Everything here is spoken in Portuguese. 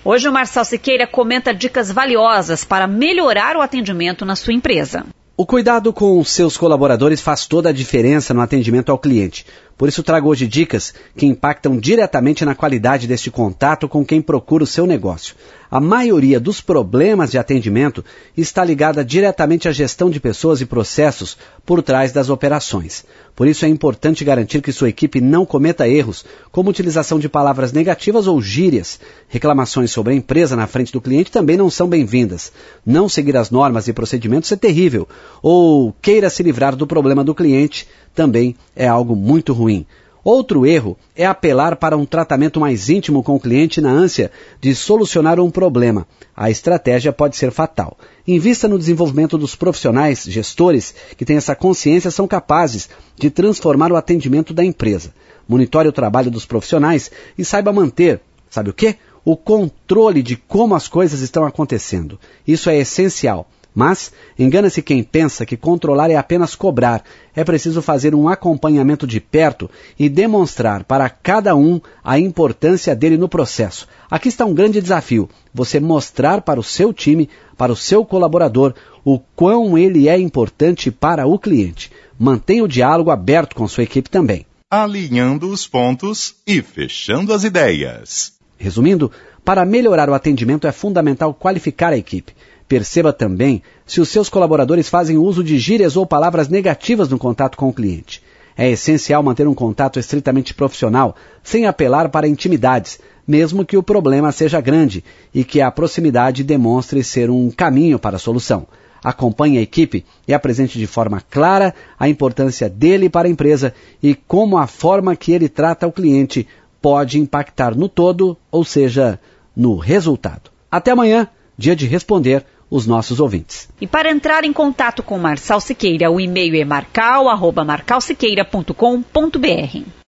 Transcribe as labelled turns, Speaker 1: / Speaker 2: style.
Speaker 1: Hoje o Marçal Siqueira comenta dicas valiosas para melhorar o atendimento na sua empresa.
Speaker 2: O cuidado com os seus colaboradores faz toda a diferença no atendimento ao cliente. Por isso trago hoje dicas que impactam diretamente na qualidade deste contato com quem procura o seu negócio. A maioria dos problemas de atendimento está ligada diretamente à gestão de pessoas e processos por trás das operações. Por isso é importante garantir que sua equipe não cometa erros, como utilização de palavras negativas ou gírias. Reclamações sobre a empresa na frente do cliente também não são bem-vindas. Não seguir as normas e procedimentos é terrível. Ou queira se livrar do problema do cliente também é algo muito ruim. Outro erro é apelar para um tratamento mais íntimo com o cliente na ânsia de solucionar um problema. A estratégia pode ser fatal. Invista no desenvolvimento dos profissionais, gestores, que têm essa consciência, são capazes de transformar o atendimento da empresa. Monitore o trabalho dos profissionais e saiba manter, sabe o quê? O controle de como as coisas estão acontecendo. Isso é essencial. Mas engana-se quem pensa que controlar é apenas cobrar. É preciso fazer um acompanhamento de perto e demonstrar para cada um a importância dele no processo. Aqui está um grande desafio. Você mostrar para o seu time, para o seu colaborador, o quão ele é importante para o cliente. Mantenha o diálogo aberto com sua equipe também.
Speaker 3: Alinhando os pontos e fechando as ideias.
Speaker 2: Resumindo, para melhorar o atendimento é fundamental qualificar a equipe. Perceba também se os seus colaboradores fazem uso de gírias ou palavras negativas no contato com o cliente. É essencial manter um contato estritamente profissional, sem apelar para intimidades, mesmo que o problema seja grande e que a proximidade demonstre ser um caminho para a solução. Acompanhe a equipe e apresente de forma clara a importância dele para a empresa e como a forma que ele trata o cliente pode impactar no todo, ou seja, no resultado. Até amanhã, dia de responder os nossos ouvintes.
Speaker 1: E para entrar em contato com Marçal Siqueira, o e-mail é marcal@marcalsiqueira.com.br.